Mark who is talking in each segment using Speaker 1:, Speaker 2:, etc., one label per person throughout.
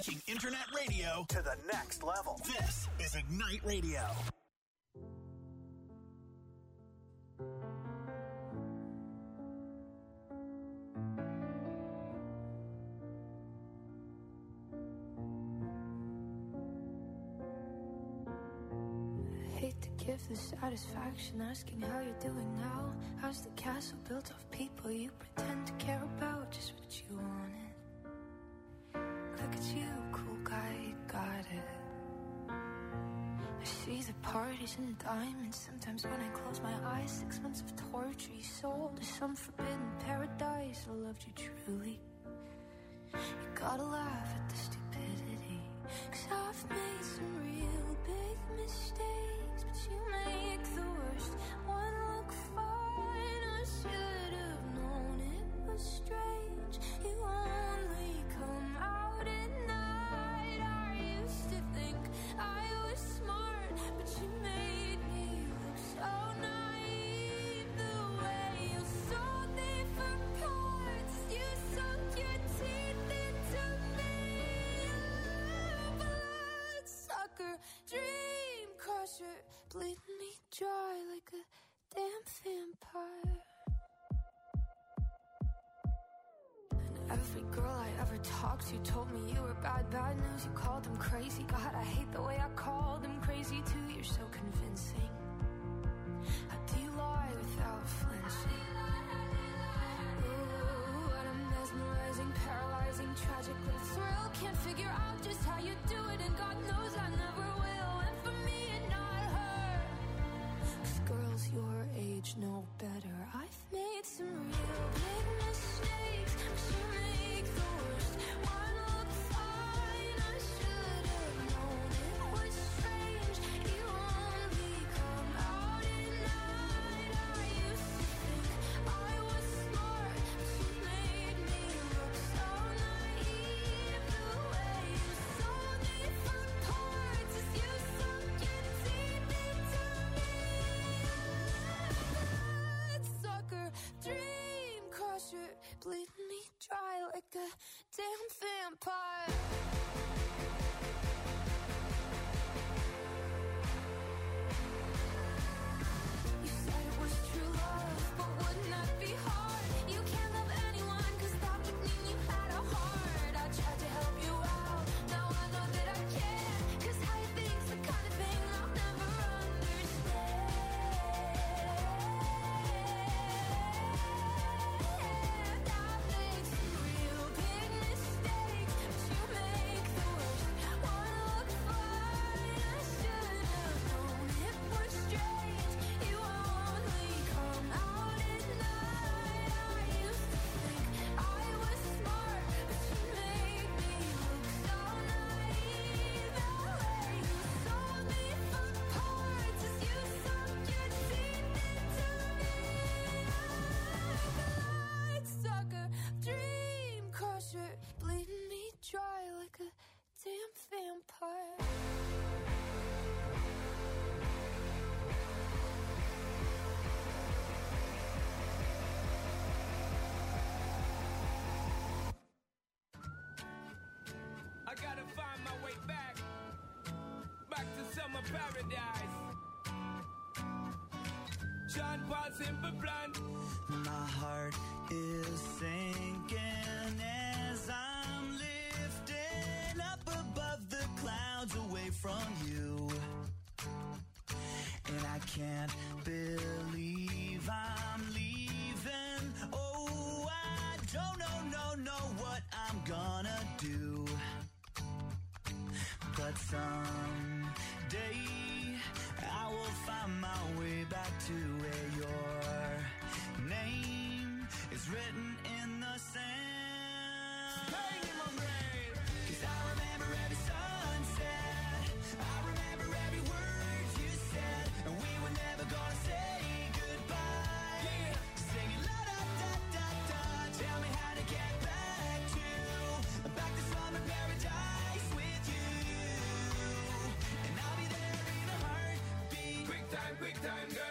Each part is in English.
Speaker 1: Taking internet radio to the next level. This is Ignite Radio.
Speaker 2: Give the satisfaction asking how you're doing now. How's the castle built of people you pretend to care about? Just what you wanted. Look at you, cool guy, you got it. I see the parties and the diamonds. Sometimes when I close my eyes, 6 months of torture you sold to some forbidden paradise. I loved you truly. You gotta laugh at the stupidity, 'cause I've made some real big mistakes, but you make the worst one look fine. I should have known it was strange. You only come out at night. I used to think I was smart, but you made me look so naive. The way you sold me for parts, you sunk your teeth into me. Bloodsucker, dream crusher, bleeding me dry like a damn vampire. And every girl I ever talked to told me you were bad, bad news. You called them crazy. God, I hate the way I called them crazy too. You're so convincing. How do you lie without flinching? Ooh, what a mesmerizing, paralyzing, tragic little thrill. Can't figure out just how you do it, and God knows I never will. And for me and not her, 'cause girls your age know better. I've made some real big mistakes, but you make the worst one look fine. I should have known it was strange. You only come out at night. I used to think I was smart, but you made me look so naive. The way you sold me for parts is you sunk your teeth into me. Bloodsucker, dream crusher, bleeding me dry like a damn vampire. You said it was true love, but wouldn't that be hard? You can't love anyone, 'cause that would mean you had a heart. I tried to help you out, now I know that I can't, 'cause how you think's the kind of thing I'll never understand. I've made some real big mistakes, but you make the worst one look fine. I should have known it was strange. You only come out at night. I used to think I was smart, but you made me look so naive. The way you sold me for parts is you sunk your teeth into me. Bloodsucker, dream crusher, bleeding me dry like a damn vampire.
Speaker 3: I gotta find my way back to summer paradise. John Paul Simple Plan.
Speaker 4: My heart is sinking as I'm lifting up above the clouds away from you. And I can't believe I'm leaving. Oh, I don't know what I'm gonna do. But someday I will find my way back to where your name is written in the sand.
Speaker 3: Pain in my brain.
Speaker 4: 'Cause I remember every sunset, I remember every word you said, and we were never gonna say goodbye.
Speaker 3: Yeah.
Speaker 4: Singing la da da da da, tell me how to get back to summer paradise with you, and I'll be there in a heartbeat.
Speaker 3: Quick time, girl.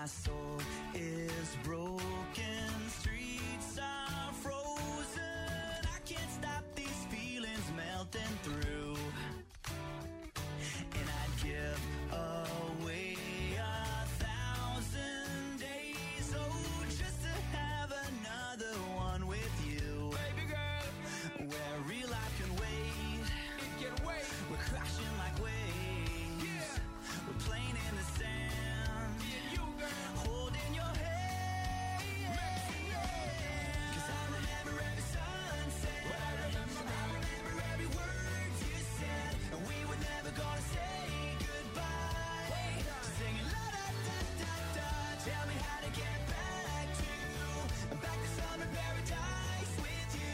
Speaker 4: my soul is broken, streets are frozen. I can't stop these feelings melting through. And I'd give away 1,000 days, oh, just to have another one with you.
Speaker 3: Baby girl,
Speaker 4: Where real life can wait,
Speaker 3: it can wait.
Speaker 4: we're crashing like waves.
Speaker 3: Yeah.
Speaker 4: We're playing in the sand,
Speaker 3: Me and you, girl.
Speaker 4: holding your hand. 'Cause I remember every sunset. I remember every word you said. And we were never gonna say goodbye. Singing la da da da da. Tell me how to get back to summer paradise with you.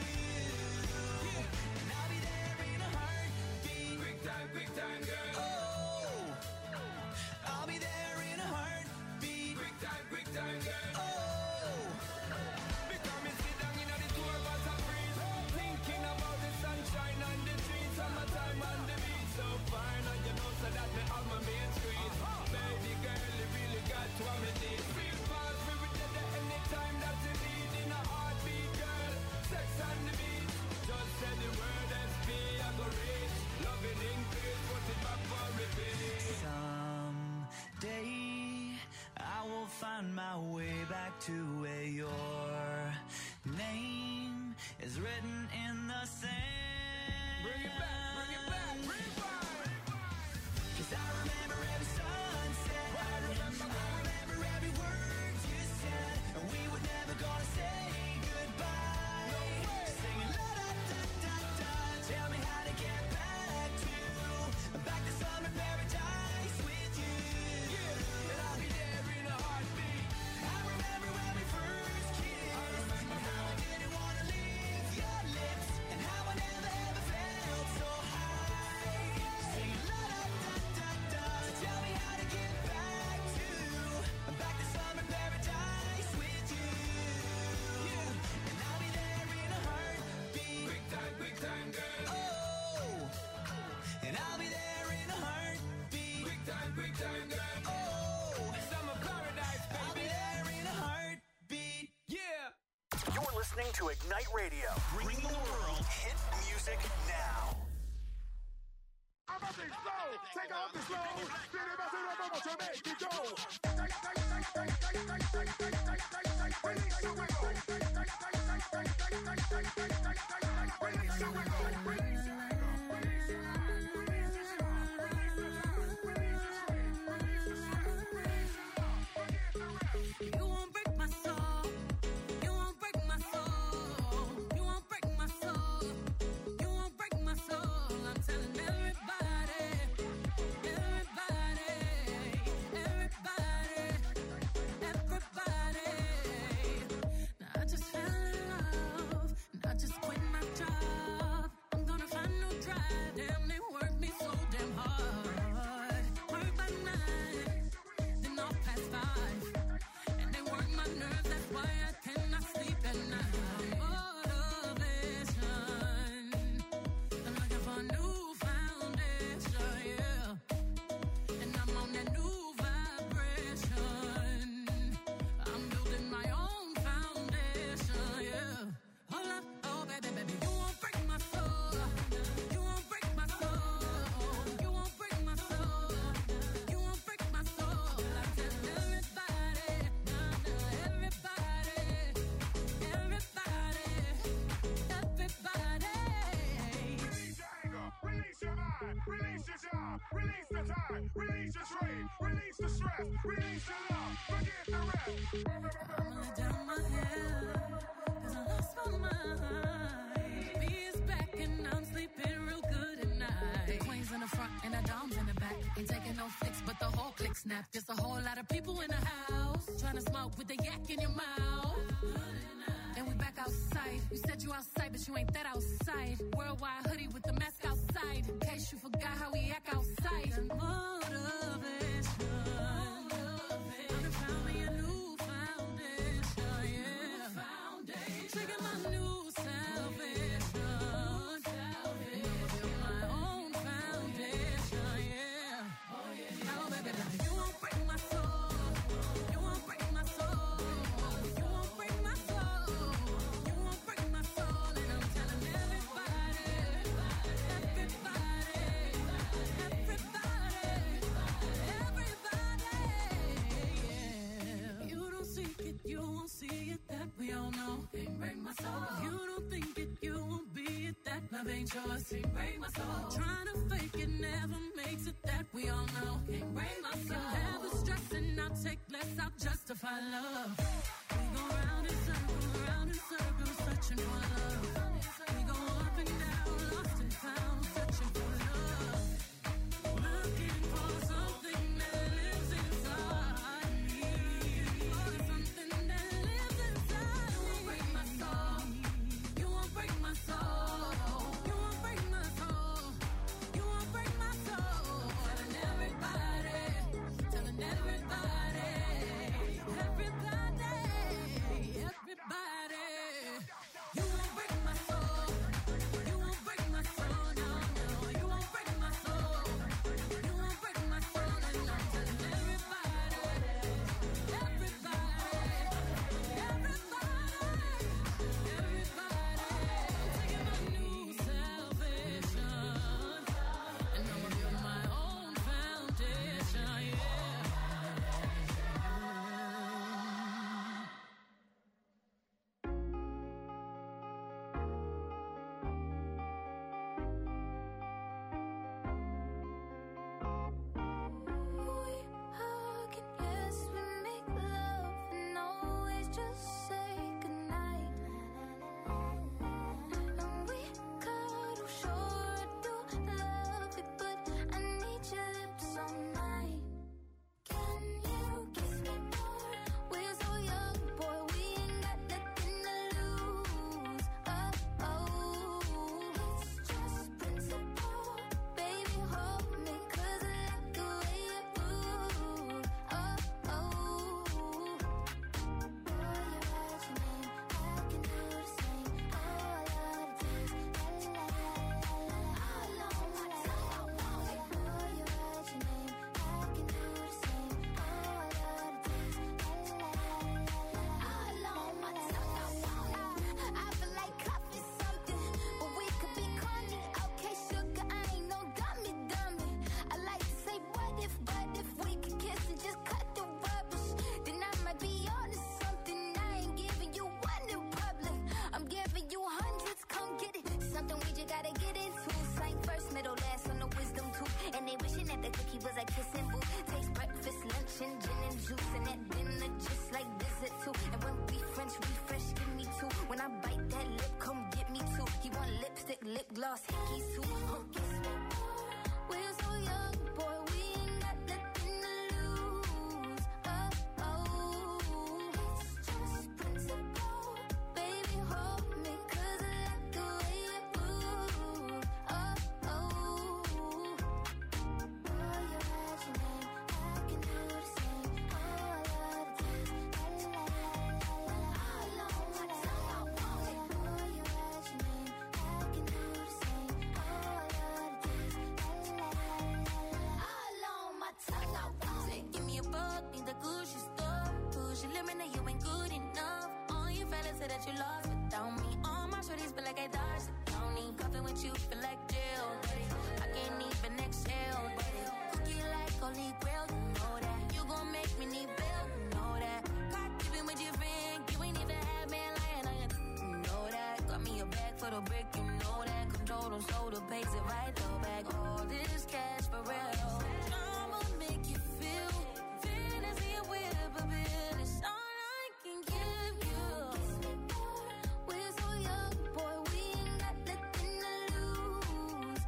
Speaker 4: And I'll be there in a heartbeat.
Speaker 3: Quick time, girl.
Speaker 4: Oh, I'll be there in a heartbeat.
Speaker 3: Quick time, girl.
Speaker 4: Oh,
Speaker 3: Because me sit down in the tour bus and freeze, thinking about the sunshine and the trees, summertime on the beach, so fine, and you know so that me have my main screen. Baby girl, you really got what me need. Feel fast, we will get there anytime that you need. In a heartbeat, girl, sex on the beach. Just say the word SP, I go reach. Loving increase, put it back for repeat.
Speaker 4: someday I will find my way back to where your name is written in the sand.
Speaker 3: Bring it back, rewind.
Speaker 4: 'Cause I remember every sunset. I remember every word you said. And we were never gonna say goodbye. Singing la da da da da. Tell me how to get back to summer paradise with you.
Speaker 3: And I'll be there in a heartbeat.
Speaker 4: I remember when we first kissed. And how I didn't wanna leave your lips. And how I never ever felt so high. Singing la da da da da. Tell me how to get back to summer paradise with you. And I'll be there in a heartbeat.
Speaker 3: Quick time, girl.
Speaker 4: Oh, and I'll be there in a heartbeat.
Speaker 3: Quick time, girl.
Speaker 4: Oh,
Speaker 3: Summer paradise,
Speaker 4: I'll be
Speaker 3: baby.
Speaker 4: there in a heartbeat.
Speaker 3: Yeah.
Speaker 1: You're listening to Ignite Radio, bringing the world hit music now.
Speaker 5: I'm up and slow, take off the slow, spin it back to the bubble to make it go. Release the wiggle. Release the wiggle.
Speaker 6: You won't break my soul. You won't break my soul. You won't break my soul. You won't break my soul. I'm telling everybody, everybody, everybody, everybody. Now I just fell in love. And I just quit my job. I'm gonna find no drive. Damn, they work me so damn hard. Work by night, then off past 5. And they work my nerves, that's why I cannot sleep at night. Motivation, I'm looking for a new foundation, yeah. And I'm on that new vibration. I'm building my own foundation, yeah. Hold up, oh baby, baby, you won't break my soul. You won't break my soul. You won't break my soul. You won't break my soul. I tell everybody, everybody, everybody, everybody.
Speaker 5: Release your anger, release your mind, release your job, release the time, release your trade, release the stress, release the love, forget the rest.
Speaker 6: I'ma lay down my head, 'cause I lost my mind. B is back and I'm sleeping real good at night. The queen's in the front and the dom's in the back. Ain't taking no flicks, but the whole click snap. There's a whole lot of people in the house trying to smoke with the yak in your mouth. And we back outside. You said you outside, but you ain't that outside. Worldwide hoodie with the mask outside. In case you forgot how we act outside. Motivation. I done found me a new foundation, yeah. Trigger my new salvation. And I'ma build my own foundation, yeah. Oh baby, baby, you won't break my soul. You won't love ain't yours, can't break my soul. Trying to fake it never makes it, that we all know. Can't break my soul. Never stressing, I'll take less, I'll justify love. We go round in circles, searching for love. We go up and down, lost and found, searching for love. Looking for something that lives inside me. For something that lives inside me. You won't break my soul. You won't break my soul. You won't break my soul. You won't break my soul. Telling everybody, telling everybody, everybody, everybody. You won't break my soul. You won't break my soul. No, no. You won't break my soul. You won't break my soul. And I'm telling everybody, everybody, everybody, I'm taking my new salvation, and I'ma build my own foundation. Yeah.
Speaker 2: We hug and yes, we make love and always just say goodnight. And we cuddle, sure I do love it, but I need your lips all night. Can you kiss me more? We're so young, boy, we ain't got nothing to lose. Oh, it's just principle. Baby, hold me, 'cause I like the way you move. Oh, boy, you write your name, I can do the same. Oh, I love the taste, la la la la la. All on my tongue, I want it. Boy, you write your name, I can do the same. Oh, I love the taste, la la la la la. All on my tongue, I want it. I feel like coffee something, but we could be corny. Okay, sugar, I ain't no dummy. I like to say what if we could kiss and just cut the rubbish, then I might be on to something. I ain't giving you one in public, I'm giving you hundreds, come get it. Something we just gotta get into. Same first, middle, last on the wisdom tooth. And they wishing that the cookie was a kissing booth. Taste breakfast, lunch, and gin and juice. And at dinner, just like dessert too. And when we French refresh, give me two. When I bite that lip, come get me two. He want lipstick, lip gloss, hickeys too. Kiss me more. We're so young, boy, we ain't got nothing to lose. It's just principle. Baby, hold me, 'cause I like the way you move. Boy, you write your name, I can do the same. Oh, I love the taste, la la la la la. All on my tongue, I want it. Boy, you write your name, I can do the same. Oh, I love the taste, la la la la la. All on my tongue, I want it. Give me a buck, need the Gucci store. Push your limit, now you ain't good enough. All you fellas say that you lost without me. All my shorties feel like I dodged the county. Cuffing with you feel like jail, buddy. I can't even exhale, buddy. Cookie like holy grail, you know that. You gon' make me need bail, you know that. Got keeping with your friend, you ain't even had man lying on you, you know that. Got me a bag for the brick, you know that. Control them, so the pays it right, though back. All this cash for real. I'ma make you feel fantasy and whip a bit. It's all I can give you. Kiss me more. We're so young, boy, we ain't got nothing to lose.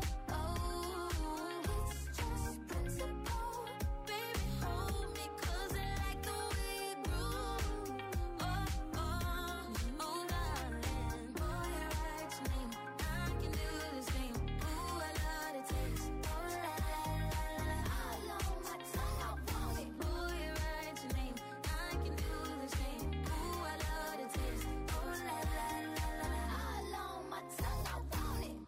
Speaker 2: It's just principle. Baby, hold me, 'cause I like the way you groove. Darling. Boy, you write your name, I can do the same. Ooh, I love the taste. Oh, la la la la. All on my tongue, I want it. Boy, you write your name, I can do the same. Ooh, I love the taste. Oh, la la la la. All on my tongue, I want it.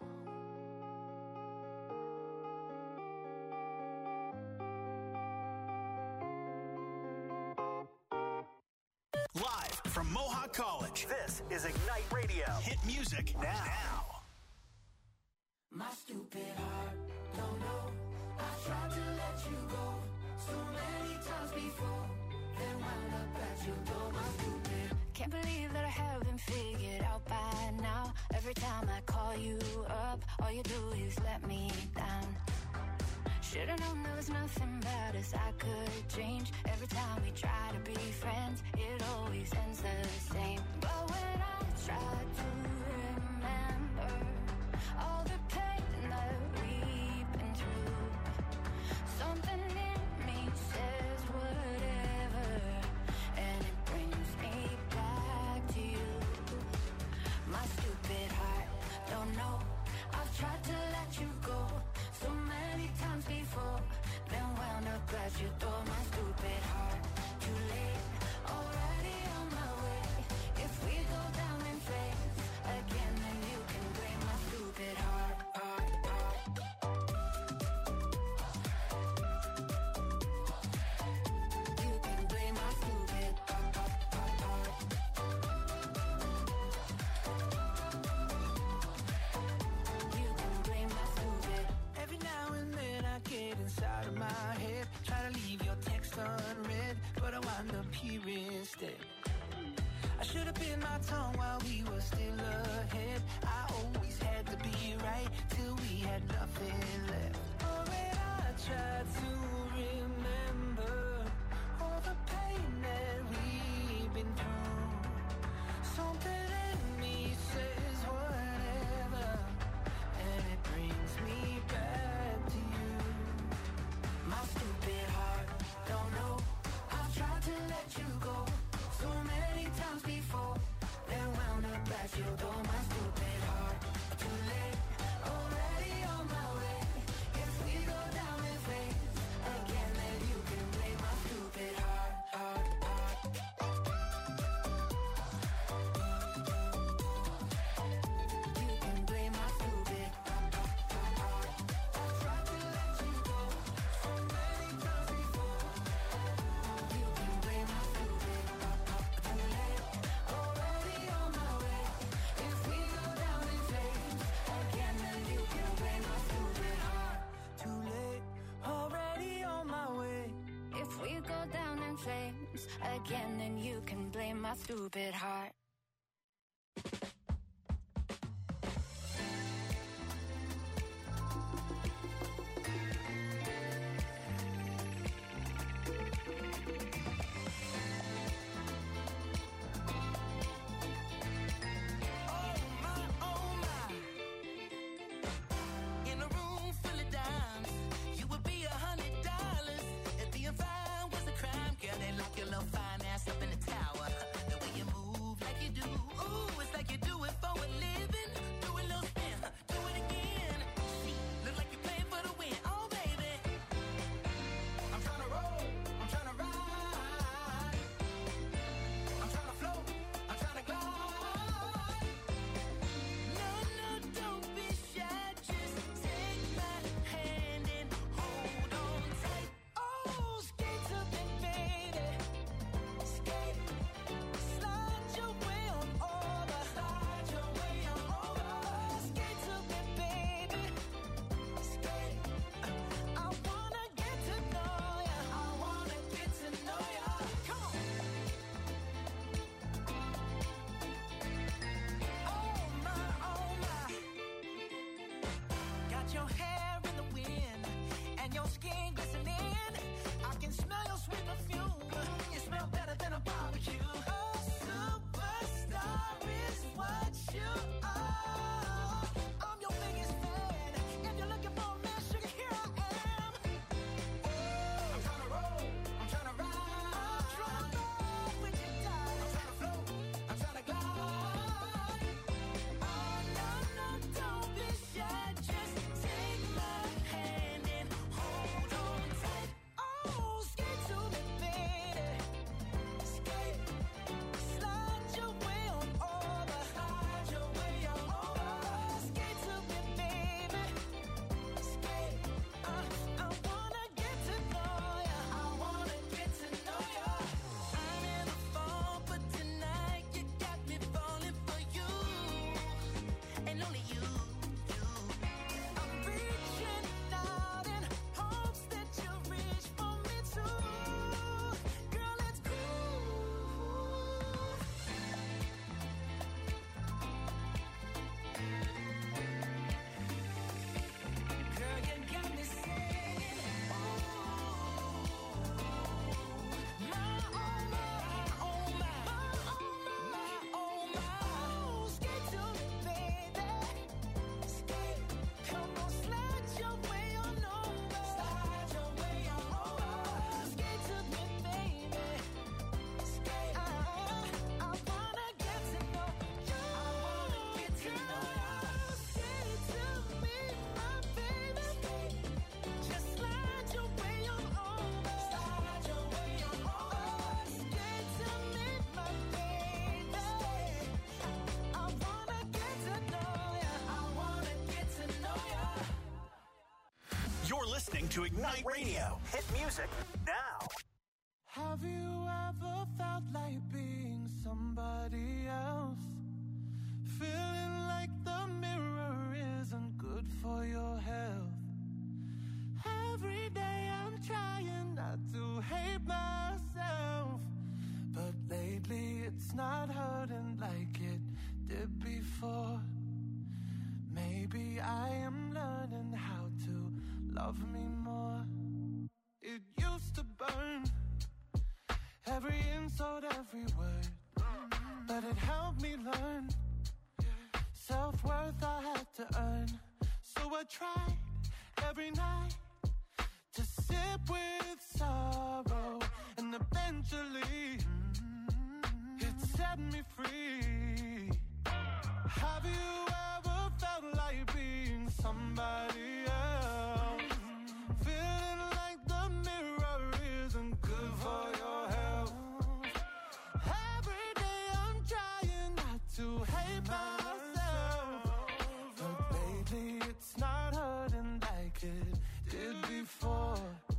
Speaker 1: Live from Mohawk College, this is Ignite Radio. Hit music now.
Speaker 4: My stupid heart, don't know. I tried to let you go so many times before, then wound up at your door. My stupid.
Speaker 2: Can't believe that I haven't figured out by now Every time I call you up, all you do is let me down. Should've known there was nothing about us I could change. Every time we try to be friends, it always ends the same. But when I try to remember all the pain that we've been through, something in me says whatever, and it brings me back to you. My stupid heart, don't know, I've tried to let you go so many times before, then wound up at your door. My stupid heart, too late, already on my way. If we go down in flames again, then you can blame my stupid heart. You can blame my stupid heart. You can blame my stupid.
Speaker 4: Every now and then I get inside of my head, try to leave your text unread, but I wind up here instead. I should have bit my tongue while we were still ahead. I always had to be right till we had nothing left. Oh, when I tried to remember all the pain that we've been through, something in me says whatever, and it brings me back to you. My stupid heart, don't know, I've tried to let you go so many times before, then wound up at your door. My stupid heart, too late, already on my way. If we go down in flames again, then you can blame my stupid heart. You can blame my stupid heart. I've tried to let you go so many times before. You can blame my stupid heart. Too late, already on my way. If we go down in flames again, then you can blame my stupid heart. Too late, already on my way. If we go down in flames again, then you can blame my stupid heart. In a room full of dimes, you would be $100. If being fine was a crime, girl, they lock your little fine ass up in the tower. The way you move like you do, ooh, it's like you do it for a living. Do a little spin, do it again. See, look like you playing for the win, oh baby. I'm tryna roll, I'm tryna ride, I'm tryna float, I'm tryna glide. No, no, don't be shy, just take my hand and hold on tight. Oh, skate to me, baby, skate, slide your way on over, slide your way on over. Skate to me, baby, skate. I wanna get to know ya, I wanna get to know ya. Come on. Oh my, got your hair in the wind and your skin glistening. I can smell your sweet perfume. You smell better than a barbecue. A superstar is what you are. I'm your biggest fan. If you're looking for a man, sugar, here I am. I'm tryna roll, I'm tryna ride, I'm tryna roll with you, darling. I'm tryna float, I'm tryna glide. Oh no, no, don't be shy, just take my hand and hold on tight.
Speaker 1: listening to Ignite Radio. Hit music now.
Speaker 3: Have you ever felt like being somebody else? Feeling like the mirror isn't good for your health. Every day I'm trying not to hate myself, but lately it's not hurting like it did before. Maybe I am learning how to love me more. It used to burn, every insult, every word, but it helped me learn. Self-worth I had to earn, so I tried every night to sip with sorrow, and eventually it set me free. Have you ever felt like being somebody else? Feeling like the mirror isn't good for your health. Every day I'm trying not to hate myself, but lately it's not hurting like it did before.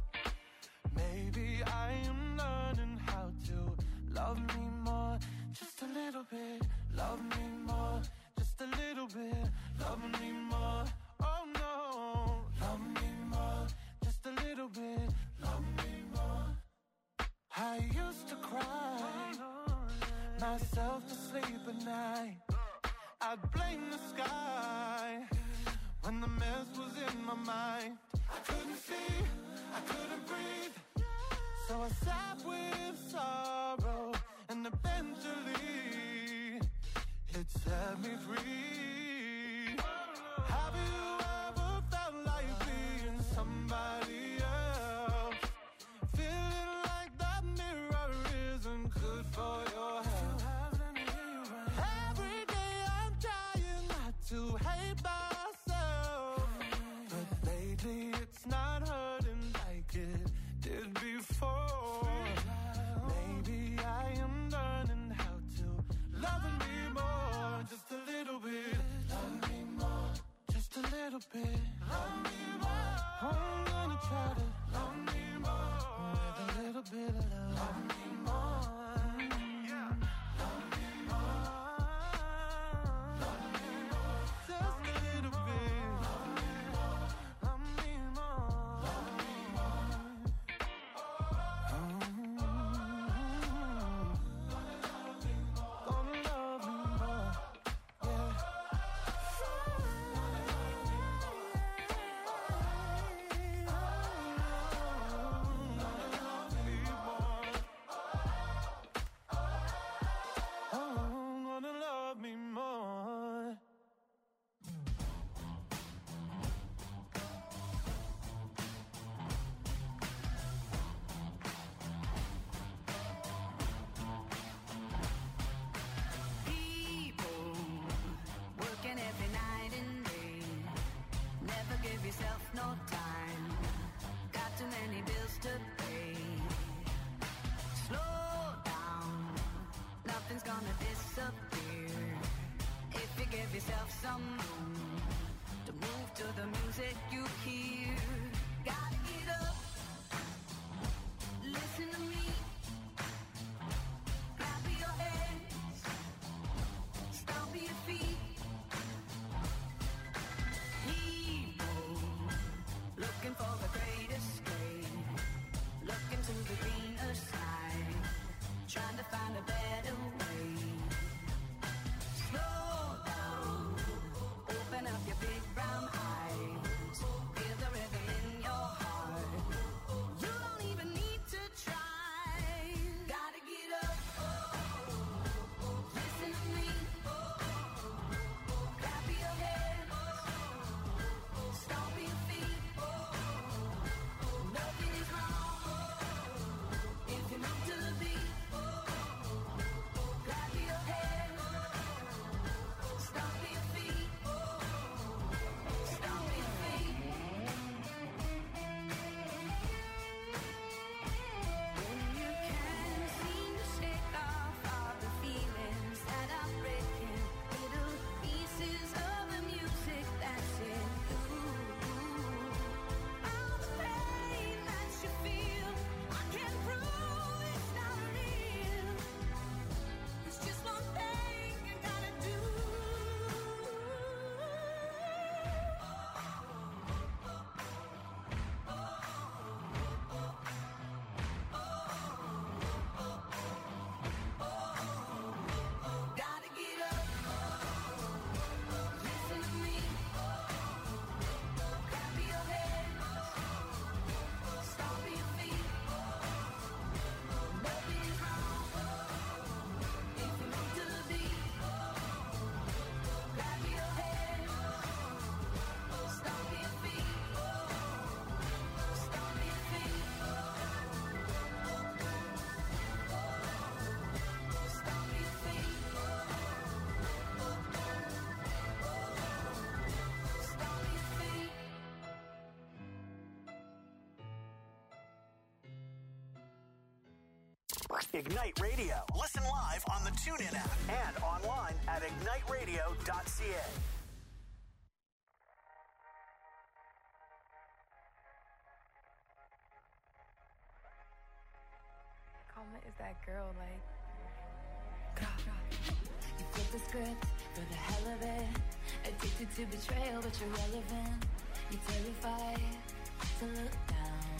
Speaker 3: Maybe I am learning how to love me more. Just a little bit, love me more. Just a little bit, love me more. Oh no, love me more. Just a little bit, love me more. I used to cry myself to sleep at night. I'd blame the sky when the mess was in my mind. I couldn't see, I couldn't breathe, so I sat with sorrow, and eventually it set me free. Have you ever felt like being somebody else? Feeling like that mirror isn't good for your health. Every day I'm trying not to hate myself, but lately it's not hurting like it did before. Maybe I am learning how to love me more. Just a little bit, love me more. Just a little bit, love me more. I'm gonna try to love me more with a little bit of love. Love me more. Yeah. Love me more. Love me more. Just a little bit. Love me more. Love me more. Love me more. Gonna love me more. Yeah. Gonna love me more.
Speaker 6: People working every night and day. Never give yourself no time. Got too many bills to pay. Slow down, nothing's gonna disappear. If you give yourself some room to move to the music you hear. Gotta get up, listen to me. Clap your hands, stomp your feet. People looking for the great escape, looking to the greener side, trying to find a better way. Slow down, open up your big brown eyes.
Speaker 1: Ignite Radio. Listen live on the TuneIn app and online at igniteradio.ca.
Speaker 2: Karma is that girl, like...
Speaker 6: You flip the script for the hell of it. Addicted to betrayal, but you're relevant. You're terrified to look down.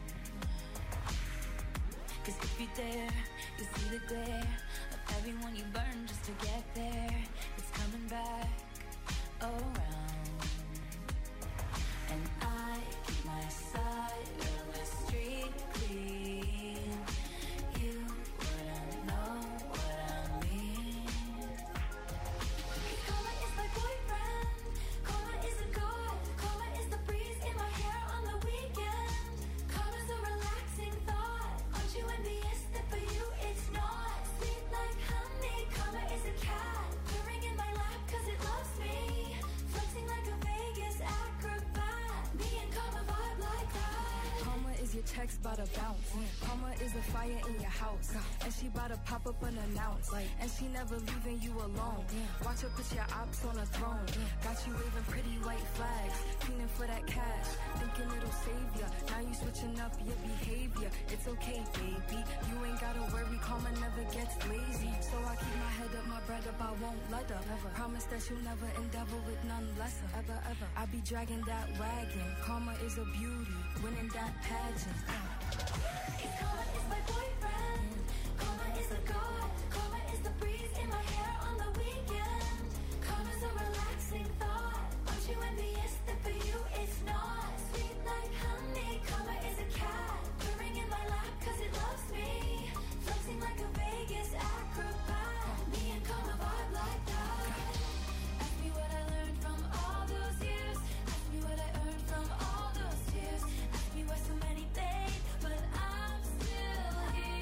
Speaker 6: Cause if you dare, you see the glare of everyone you burn just to get there. It's coming back around. And I keep my side of the street clean. You wouldn't know what I mean. Karma is my boyfriend. Karma is a god. Karma is the breeze in my hair on the weekend. Karma's a relaxing thought. Aren't you envious that for you it's not? Sweet like honey. Karma is a cat purring in my lap cause it loves me. Flexing like a Vegas acrobat. Me and Karma vibe like that.
Speaker 2: Karma is your checks bout to bounce. Karma is a fire in your house. And she bout to pop up unannounced. And she never leaving you alone. Watch her put your ops on a throne. Got you waving pretty white flags. Feeling for that cash. Thinking it'll save ya. Now you switching up your behavior. It's okay, baby. You ain't gotta worry. Karma never gets lazy. So I keep my head up, my bread up. I won't let her. Promise that you'll never endeavor with none lesser. Ever. I be dragging that wagon. Karma is a beauty. Winning that pageant.
Speaker 6: Karma is my boyfriend. Karma is a god. Karma is the breeze in my hair on the weekend. Karma's a relaxing thought. Aren't you envious that for you it's not? Sweet like honey. Karma is a cat purring in my lap cause it loves me. Flexing like a Vegas acrobat. Me and Karma vibe like that. Ask me what I learned from all those years. Ask me what I earned from all those tears. Ask me why so many days, but I'm still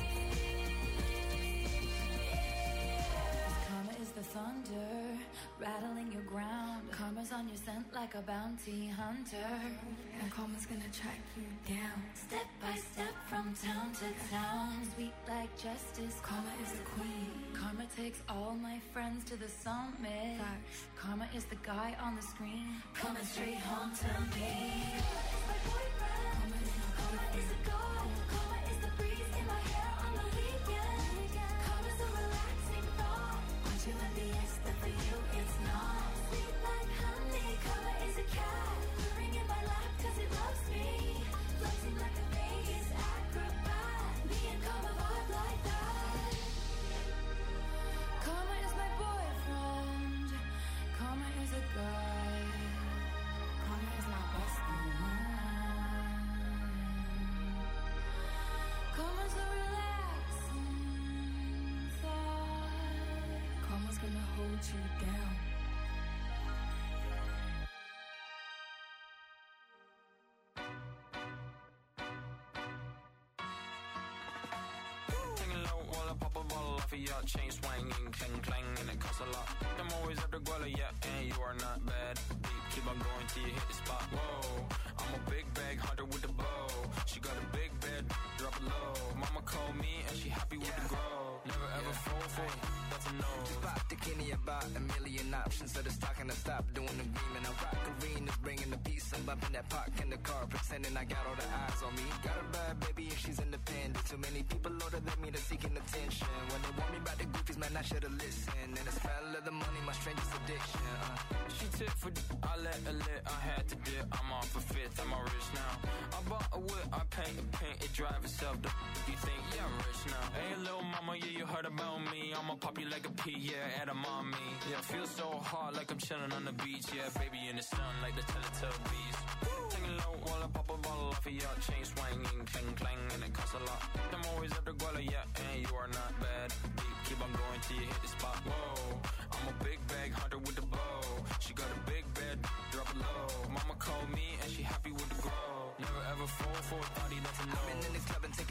Speaker 6: here. Karma is the thunder rattling your ground. Karma's on your scent like a bounty hunter.
Speaker 2: And karma's gonna track you down.
Speaker 6: Step by step from town to town. Sweet like justice. Karma is the queen. Karma takes all my friends to the summit.
Speaker 2: Facts.
Speaker 6: Karma is the guy on the screen. Coming straight home to me. My boyfriend. Karma is a god. Karma is the breeze in my hair on the weekend. Karma's a relaxing thought. Aren't you envious that for you it's not? Sweet like honey. Karma is a cat purring in my lap cause it loves me. Flexing like a Vegas acrobat. Me and Karma vibe like that. Karma is my boyfriend. Karma is a guy. Karma is my bestie. Karma's a relaxing thought.
Speaker 2: Karma's gonna hold you down.
Speaker 7: Taking low while I pop a bottle off of your chain swinging, clang clang, and it costs a lot. I'm always at the guala, yeah, and you are not bad. Deep, keep on going till you hit the spot. Whoa, I'm a big bag hunter with the bow. She got a big bed, drop it low. Mama called me and she happy with the grow. Never ever fall for it, that's a no.
Speaker 8: Just pop the Kenny about a million options. So the stock and I stop doing the green. I rock arenas, bringing the peace. I'm bumping that park in the car, pretending I got all the eyes on me. Got a bad baby and she's independent. Too many people older than me that's seeking attention. When they want me about the goofies, man, I should've listened. And the smell of the money, my strangest addiction.
Speaker 7: She tip for I let her lit, I had to dip. I'm off for fifth, I'm all rich now. I bought a whip, I paint it drive itself. You think, yeah, I'm rich now. Hey, little mama, yeah, you heard about me. I'ma pop you like a pea, yeah, at a mommy. Yeah, feel so hard like I'm chilling on the beach. Yeah, baby in the sun like the Teletubbies. Taking low while I pop a bottle off of your chain swinging, clang clang, and it costs a lot. I'm always at the guala, yeah, and you are not bad. Deep, keep on going till you hit the spot. Whoa, I'm a big bag hunter with the bow. She got a big bed, drop it low. Mama called me and she happy with the grow. Never ever fall for a thotty, that's a no.
Speaker 8: I've been in the club and taking shots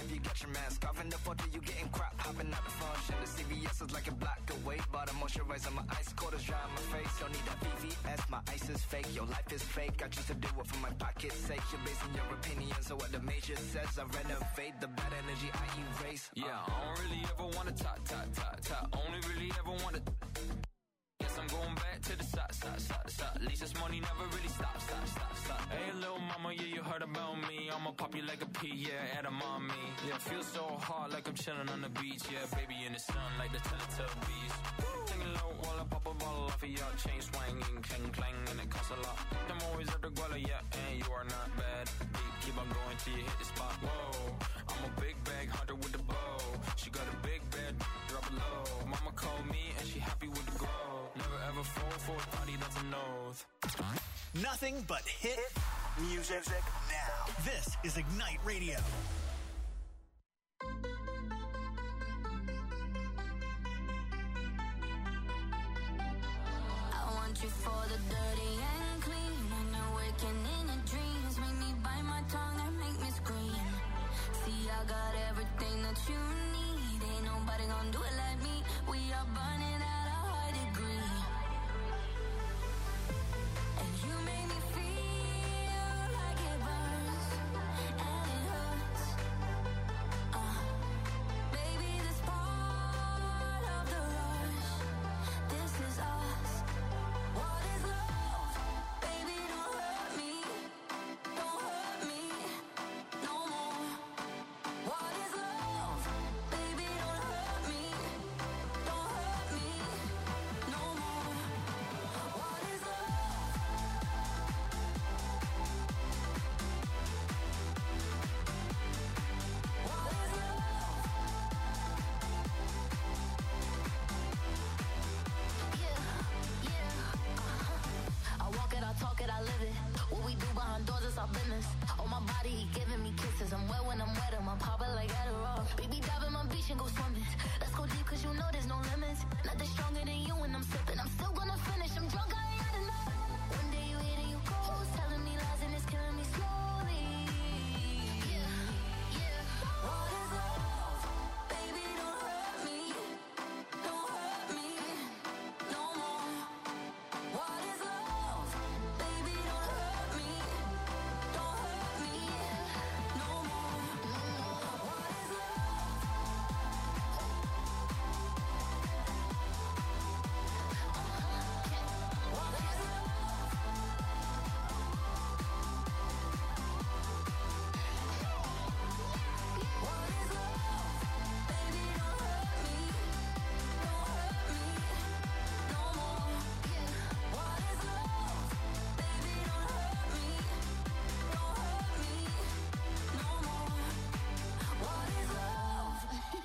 Speaker 8: have you got your mask off? In the photo, you getting crap, hopping out the function. The CVS is like a block away. Bought a moisturizer, my ice cold is dry on my face. Don't need that VVS, my ice is fake. Your life is fake, I choose to do it for my pocket's sake. You're basing your opinions on what the major says. I renovate the bad energy I erase.
Speaker 7: Yeah, I don't really ever wanna top. Only really ever wanna. Guess I'm going back to the side. At least this money never really stops. Hey, little mama, yeah, you heard about me. I'ma pop you like a pea, yeah, at a mommy. Yeah, feel so hot like I'm chilling on the beach. Yeah, baby in the sun like the Teletubbies. Singing low while I pop a bottle off of your chain swinging, clang clang, and it costs a lot. I'm always at the guala, yeah, and you are not bad. Keep on going till you hit the spot. Whoa, I'm a big bag hunter with the bow. She got a big bed, drop it low. Mama called me and she happy with the grow. Never ever fall for a party that's a nose.
Speaker 1: Nothing but hit music now. This is Ignite Radio.
Speaker 2: I want you for the dirty and clean. When you're waking in your dreams, make me bite my tongue and make me scream. See, I got everything that you need. Ain't nobody gonna do it like me. We are burning at a high degree. And you make me feel like it burns and it hurts. Baby, this part of the rush. This is us. What is love? Baby, don't hurt me. Don't hurt me no more. What is love? Baby, don't hurt me. Don't hurt me no more. What is love? What is love? I walk it, I talk it, I live it. What we do behind doors is our business. On my body, he giving me kisses. I'm wet when I'm wet, I'm popping like Adderall. Baby, dive in my beach and go swimming. Let's go deep, cause you know there's no limits. Nothing stronger than you when I'm sipping. I'm still gonna finish, I'm drunk, I ain't had enough. One day you hit and you go, telling me lies and it's killing me slowly. What is love? Baby, don't hurt me. Don't hurt me no more. What is love? Baby, don't hurt me. Don't hurt me no more. What is love? What is love? What is love? Baby, don't hurt me. Don't hurt me no more. What is love? Baby, don't hurt me. Don't hurt me no more. What is love?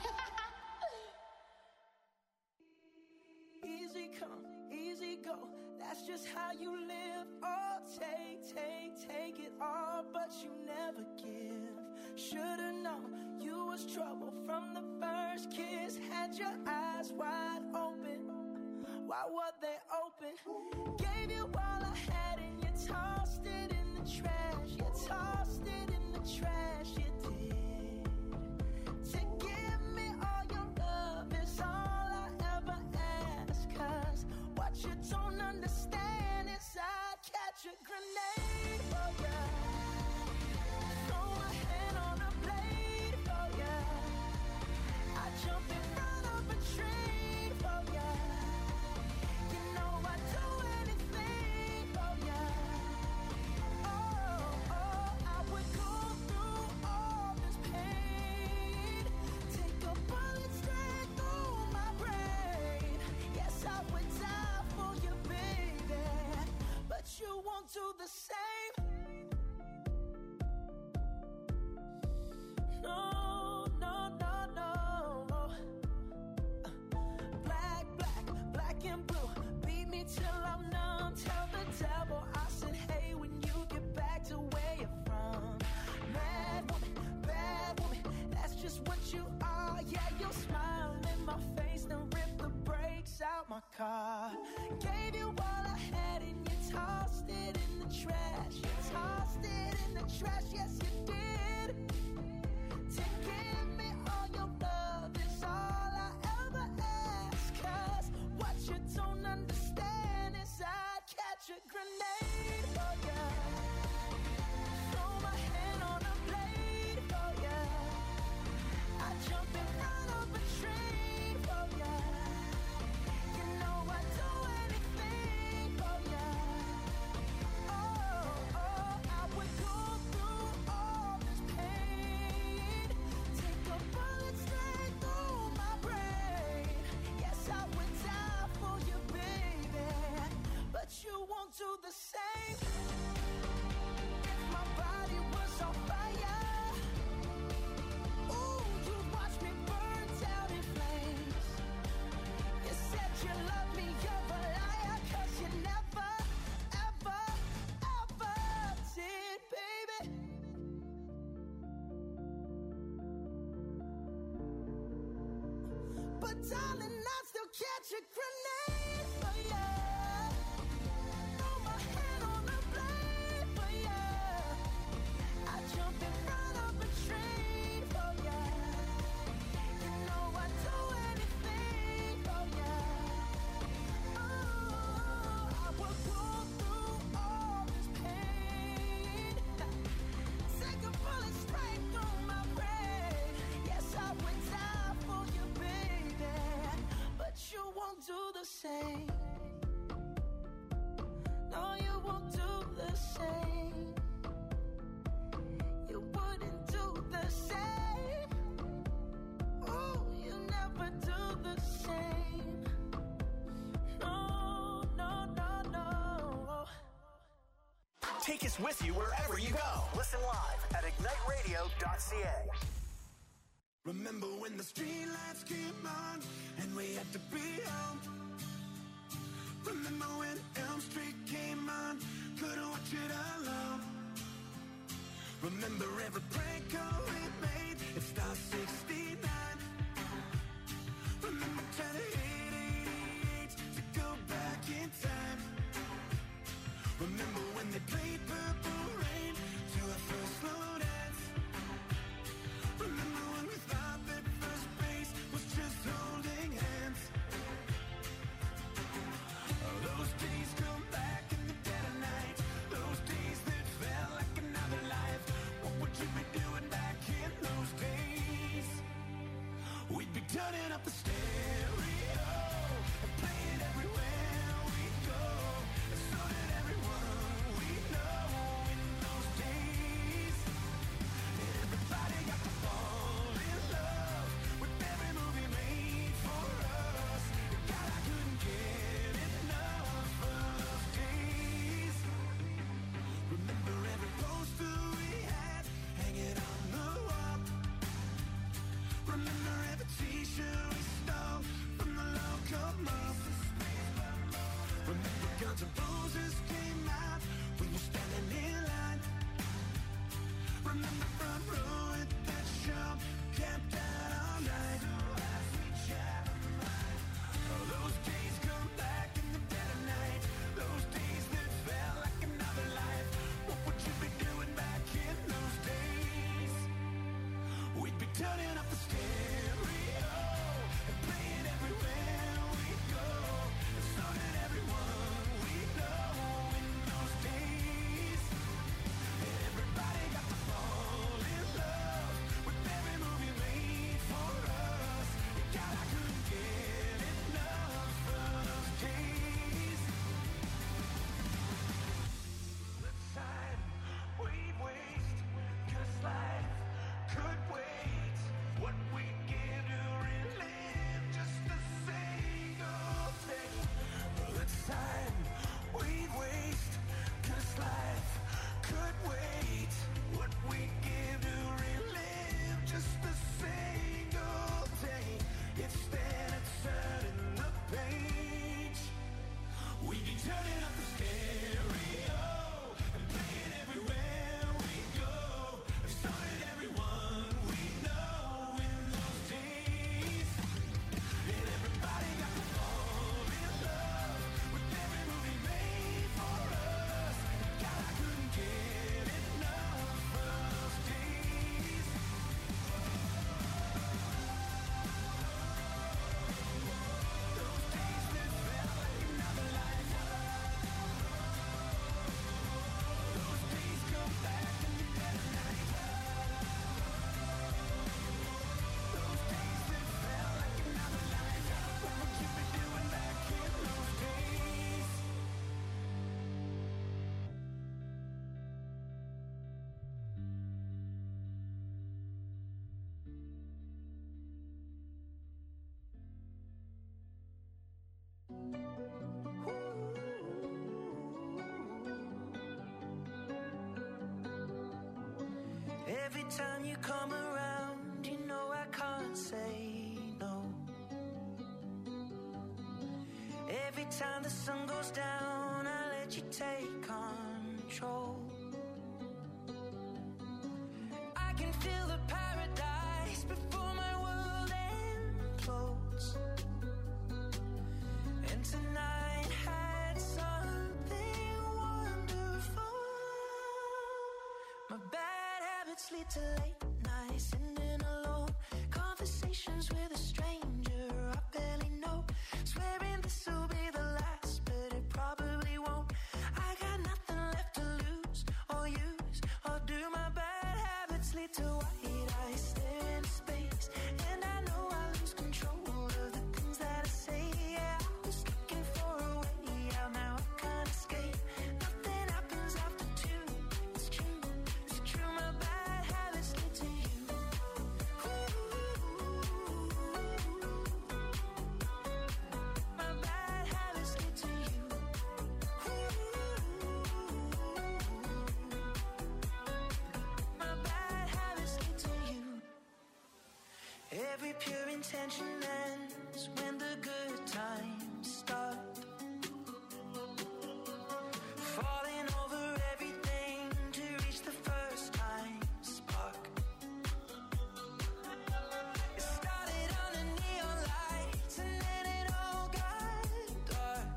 Speaker 4: Easy come, easy go. That's just how you live. Oh, take it all, but you never give. Should've known you was trouble from the first kiss. Had your eyes wide open. Why were they open? Gave you all I had and you tossed it in the trash. You tossed it in the trash, you did. To give me all your love is all I ever ask. Cause what you don't understand is I'd catch a grenade for ya. Throw a hand on a blade for ya. I jump in front of a train for ya. You know I'd do anything for ya. Oh, I would go through all this pain. Take a bullet straight through my brain. Yes, I would die for you, baby. But you won't do the same. No. Black and blue. Beat me till I'm numb. Tell the devil I said, hey, when you get back to where you're from. Mad woman, bad woman, that's just what you are. Yeah, you'll smile in my face, then rip the brakes out my car. Gave you all I had and you tossed it in the trash. You tossed grenade for ya. Throw my hand on a blade for ya. I jump in front of a train for ya. You know I'd do anything for ya. Oh, I would go through all this pain. Take a bullet straight through my brain. Yes, I would die for you, baby. But you won't do the same. If my body was on fire, ooh, you'd watch me burn down in flames. You said you love me, you're a liar, 'cause you never, ever, ever did, baby. But darling, I still catch a grenade for ya. Throw my hand on the blade for ya. I jump in front of a train for ya. You know I'd do anything for ya. Oh, I will go through all this pain. Take a bullet straight through my brain. Yes, I would die for you, baby. But you won't do the same. No, you won't do the same. You wouldn't do the same. Oh, you never do the same. No, no, no, no.
Speaker 1: Take us with you wherever you go. Listen live at igniteradio.ca.
Speaker 3: Remember when the streetlights came on and we had to be home? Remember when Elm Street came on, couldn't watch it alone? Remember every prank call we made at Star 69? Remember trying to hit 88 to go back in time? Remember when they played Purple Rain to our first slow dance? Remember when we thought that first base was just holding hands? Those days come back in the dead of night. Those days that felt like another life. What would you be doing back in those days? We'd be turning up the stereo and playing everywhere we go. And so did everyone we know.
Speaker 4: Every time you come around, you know I can't say no. Every time the sun goes down, I let you take control. I can feel the paradise before my world implodes. And tonight had something wonderful. My bad habits lead to late nights, sitting alone. Conversations with a stranger I barely know. Swearing this will be the last, but it probably won't. I got nothing left to lose or use or do. My bad habits lead to white eyes stare into space, and I know I lose control of the things that I say. Yeah, I was looking for a way out, now I can't escape. Nothing happens after two. It's true, it's true. My bad habits lead to you. My bad habits lead to you. My bad habits lead to you. Every pure intention ends when the good times start. Falling over everything to reach the first time spark. It started under neon lights and then it all got dark.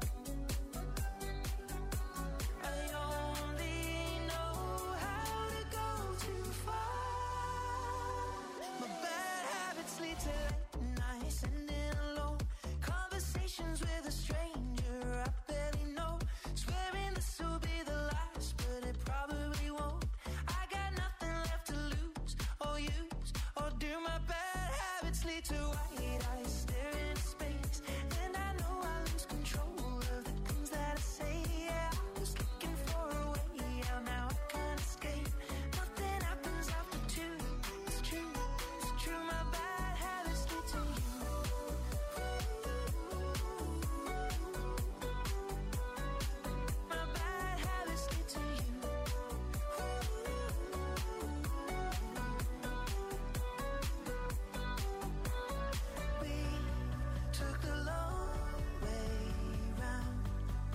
Speaker 4: I only know how to go too far. My bad habits lead to late nights, sitting alone. Conversations with a stranger I barely know. Swearing this will be the last, but it probably won't. I got nothing left to lose or use or do. My bad habits lead to white eyes stare into space, and I know I lose control of the things that I say. Yeah, I was looking for a way out, now I can't escape. Nothing happens after two. It's true, it's true. My bad habits lead to you. My bad habits lead to you. We took the long way round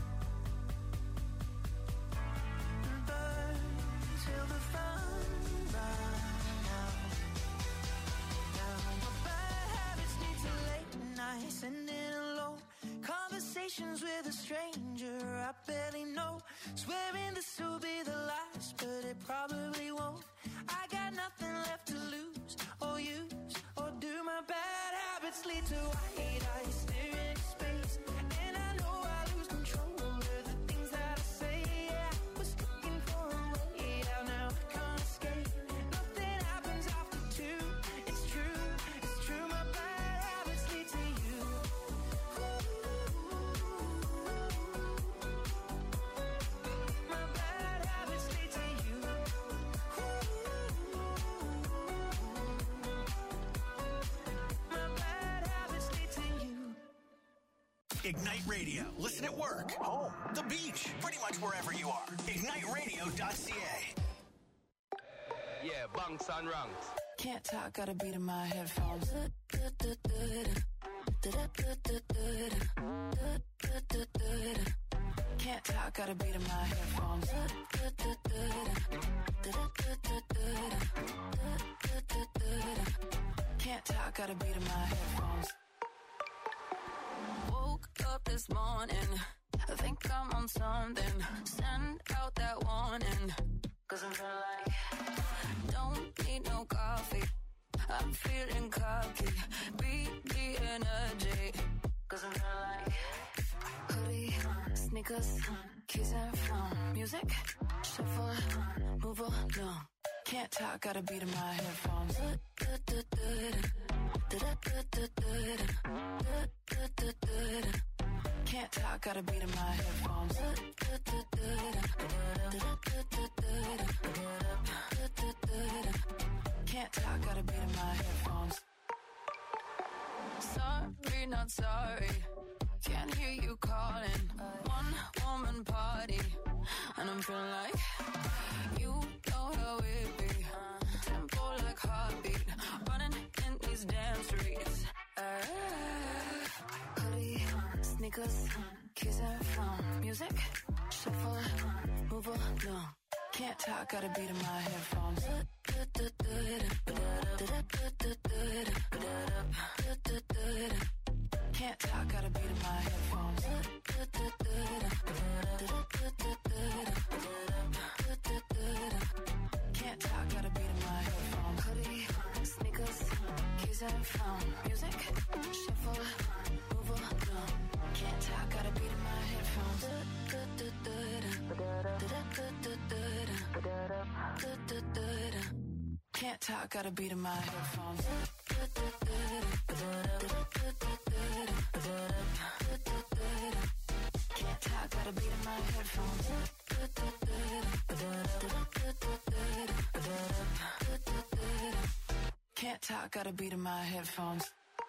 Speaker 4: and burned till the fun ran out. Now my bad habits lead to late nights, sitting alone. Conversations with a stranger I barely know. Swearing this will be the last, but it probably won't. I got nothing left to lose or use or do. My bad habits lead to white eyes stare into space, and I know I lose control of the things that I say. Yeah, I was looking for a way out, now I can't escape. Nothing happens after two. It's true, it's true. My bad habits lead to you. My bad habits lead to you. My bad habits lead to you.
Speaker 1: Ignite Radio. Listen at work, home, the beach, pretty much wherever you are. IgniteRadio.ca.
Speaker 3: Yeah, bunks and ranks.
Speaker 6: Can't talk, got a beat in my headphones. Can't talk, got a beat in my headphones. Can't talk, got a beat in my headphones. Woke up this morning, I think I'm on something. Send out that warning, 'cause I'm feeling like don't need no coffee. I'm feeling cocky, beat the energy, 'cause I'm feeling like hoodie, sneakers, keys and phone, music, shuffle, move along. Can't talk, got a beat in my headphones. Can't talk, got a beat in my headphones. Can't talk, got a beat in my headphones. Sorry, not sorry. Can't hear you calling. One woman party, and I'm feeling like you know how it be. Tempo
Speaker 2: sneakers, keys and phone. Music, shuffle, move along. Can't talk, got a beat in my headphones. Can't talk, got a beat in my headphones. Can't talk, got a beat in my headphones. Hoodie, sneakers, keys and phone. Music, shuffle, move along. Can't talk, got a beat in my headphones. Can't talk, got a beat in my headphones. Can't talk, got a beat in my headphones. Can't talk, got a beat in my headphones.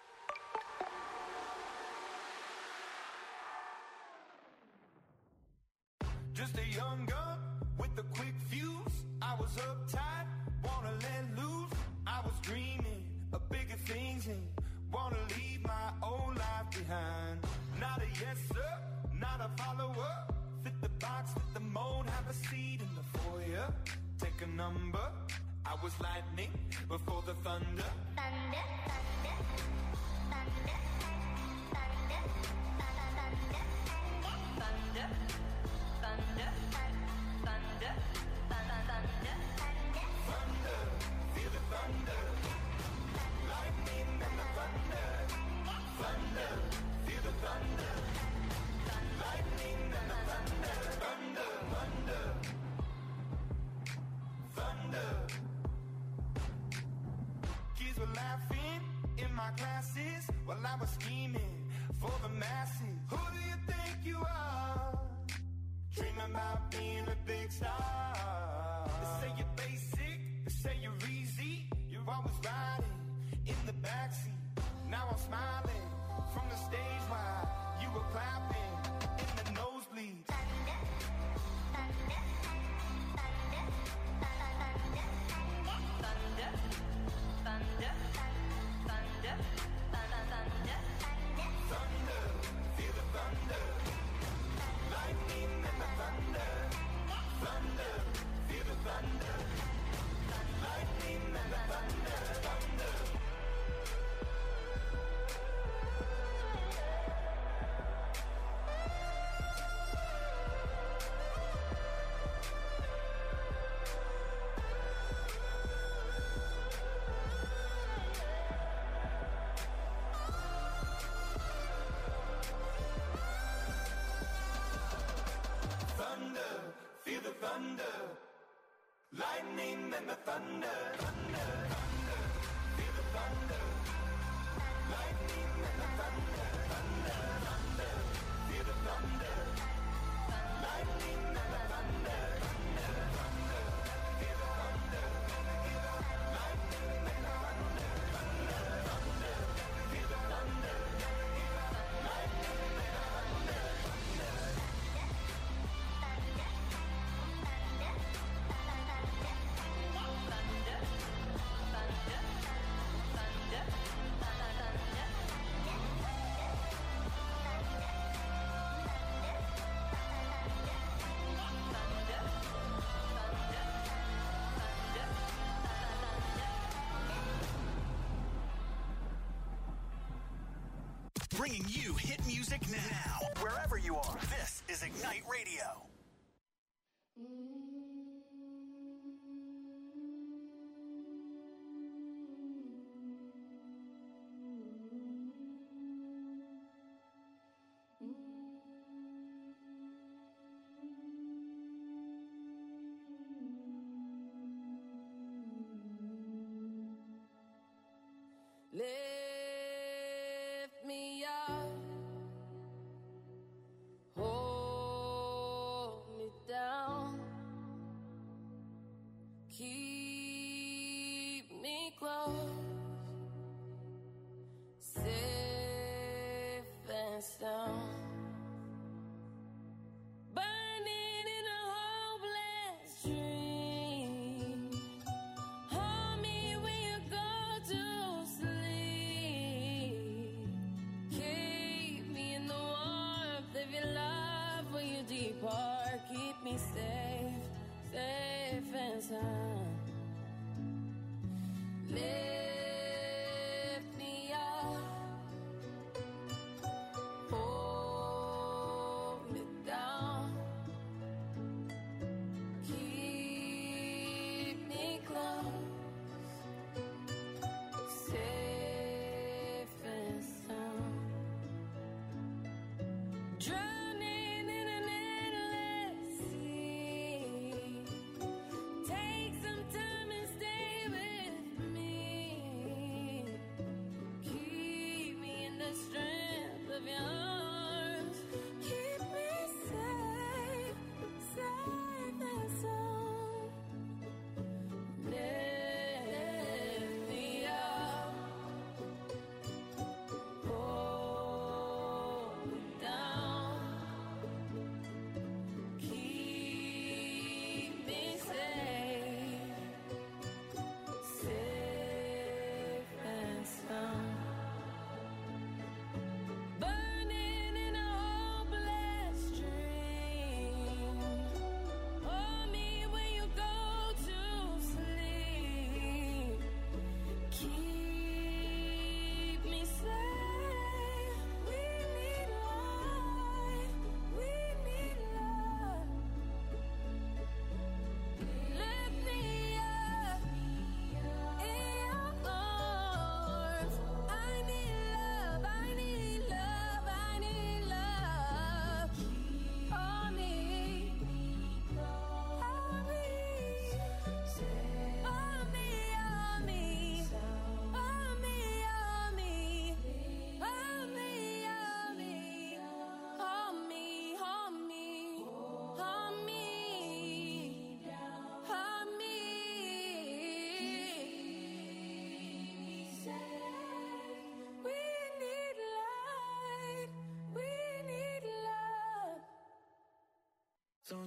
Speaker 3: Just a young gun with a quick fuse. I was uptight, wanna let loose. I was dreaming of bigger things and wanna leave my old life behind. Not a yes sir, not a follower. Fit the box, fit the mold, have a seat in the foyer. Take a number. I was lightning before the thunder.
Speaker 9: Thunder, thunder, thunder, thunder, thunder, thunder, thunder, thunder, thunder,
Speaker 3: thunder, feel the thunder, lightning and the thunder, thunder, feel the thunder, lightning and the thunder, thunder, thunder, thunder. Kids were laughing in my classes while I was scheming for the masses. Who do you think you are? Dreaming about being a big star. They say you're basic, they say you're easy. You're always riding in the backseat. Now I'm smiling from the stage while you were clapping in the nosebleeds.
Speaker 9: thunder, thunder, thunder, thunder, thunder, thunder, thunder, thunder,
Speaker 3: Thunder, feel the thunder, lightning and the thunder, thunder, feel the thunder, lightning and the thunder, thunder. Thunder, feel the thunder, lightning and the thunder, thunder, thunder, feel the thunder, lightning and the thunder, thunder, thunder, feel the thunder, lightning and the thunder, thunder, thunder, feel the thunder, lightning and the thunder, thunder, thunder, feel the thunder, lightning and the thunder, thunder.
Speaker 1: Bringing you hit music now, wherever you are. This is Ignite Radio.
Speaker 6: Lift me up, hold me down, keep me close, safe and sound. Burning in a hopeless dream. Hold me when you go to sleep. Keep me in the warm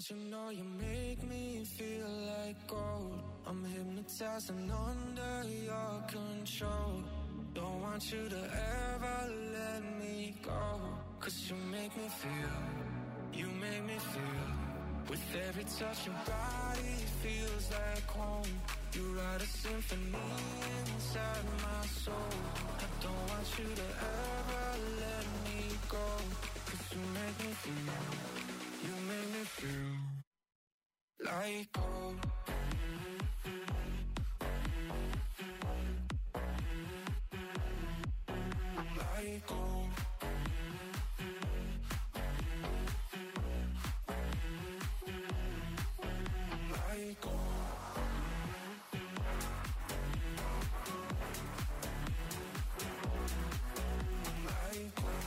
Speaker 10: Don't you know you make me feel like gold? I'm hypnotized and under your control. Don't want you to ever let me go. Cause you make me feel, you make me feel. With every touch your body feels like home. You write a symphony inside my soul. I don't want you to ever let me go. Cause you make me feel, you make me feel like gold. Like gold. Like gold. Like gold.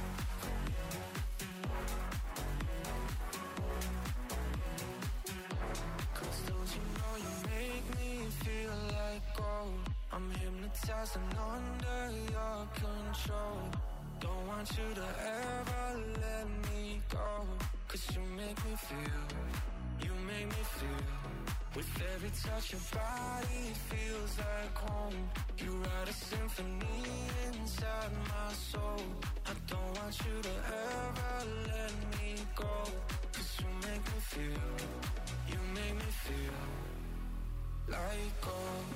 Speaker 10: Cause don't you know you make me feel like gold? I'm hypnotized and under your control. Don't want you to ever let me go. Cause you make me feel, you make me feel. With every touch your body feels like home. You write a symphony inside my soul. I don't want you to ever let me go. Cause you make me feel, you make me feel like gold.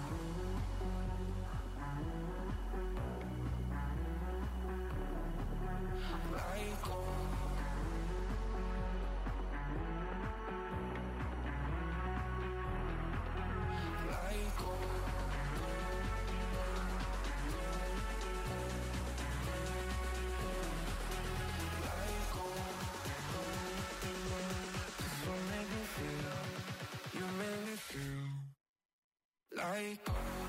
Speaker 10: Like gold. Like gold. Like gold. You make me feel, you make me feel like gold.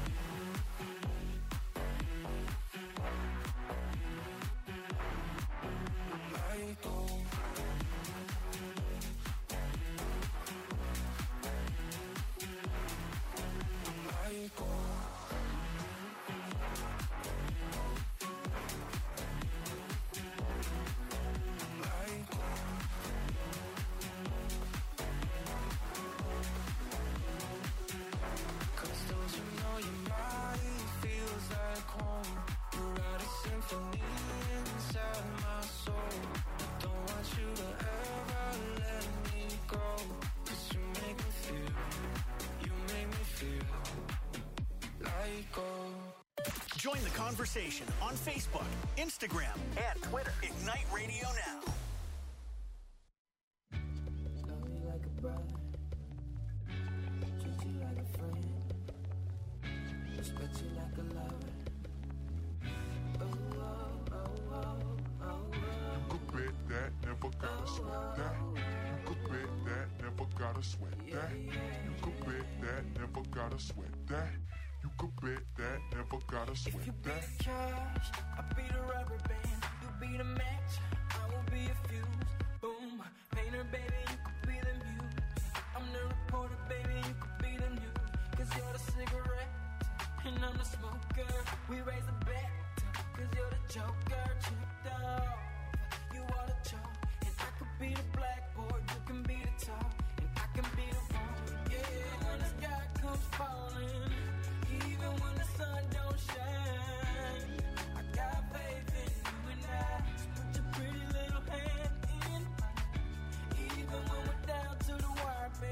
Speaker 10: Like gold. Like gold. Like gold. Cause don't you know your body feels like home? You write a symphony inside my soul. I don't want you to ever let me go. Cause you make me feel, you make me feel like gold.
Speaker 1: Join the conversation on Facebook, Instagram, and Twitter. Ignite Radio Now.
Speaker 10: Love you like a brother, treat you like a friend, respect you like a lover. Oh, oh, oh, oh, oh,
Speaker 5: You could bet that, never gotta sweat that. You could bet that, never gotta sweat that. You could bet that, never gotta sweat that. You could bet that, never gotta
Speaker 10: If
Speaker 5: sweat
Speaker 10: you be
Speaker 5: that.
Speaker 10: the cash, I'll be the rubber band. You be the match, I will be a fuse. Boom, painter, baby, you could be the muse. I'm the reporter, baby, you could be the news. Cause you're the cigarette, and I'm the smoker. We raise the bet, cause you're the joker. Tricked off, you are the chalk. And I could be the blackboard, you can be the top.